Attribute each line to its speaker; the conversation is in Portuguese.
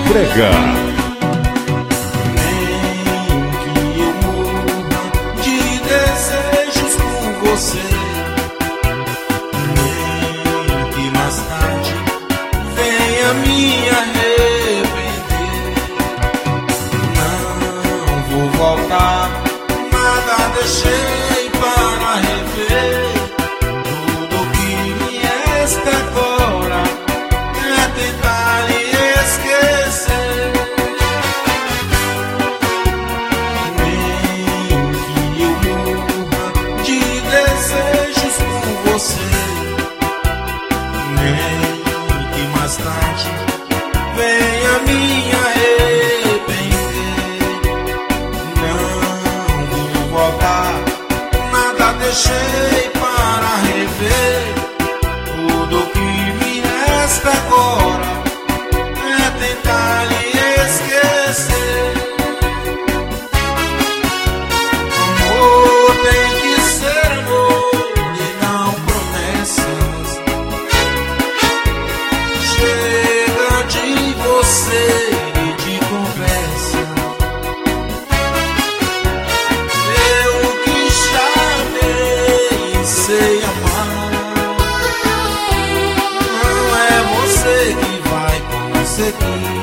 Speaker 1: Brega.
Speaker 2: Nem que eu morra de desejos por você, nem que mais tarde venha me arrepender. Não vou voltar, nada deixei para rever. Tudo que me resta agora é tentar lhe esquecer. Nem que eu morra de desejos por você, nem que mais tarde venha me arrepender. Não vou voltar, nada deixei para rever. Tudo que me resta agora é tentar lhe esquecer. Amor tem que ser amor e não promessas. Chega de você e de conversa. Eu que chamei e sei amar. Não é você que vai conseguir.